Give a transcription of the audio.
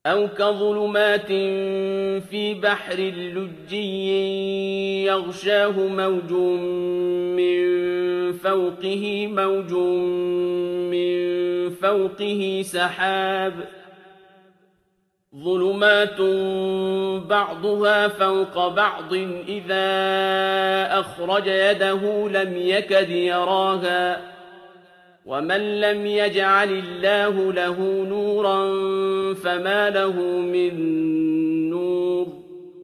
أَوْ كَظُلُمَاتٍ فِي بَحْرٍ لُّجِّيٍّ يَغْشَاهُ مَوْجٌ مِّن فَوْقِهِ مَوْجٌ مِّن فَوْقِهِ سَحَابٌ ۚ ظُلُمَاتٌ بَعْضُهَا فَوْقَ بَعْضٍ إِذَا أَخْرَجَ يَدَهُ لَمْ يَكَدْ يَرَاهَا ۗ وَمَن لَّمْ يَجْعَلِ اللَّهُ لَهُ نُورًا فَمَا لَهُ مِن نُّورٍ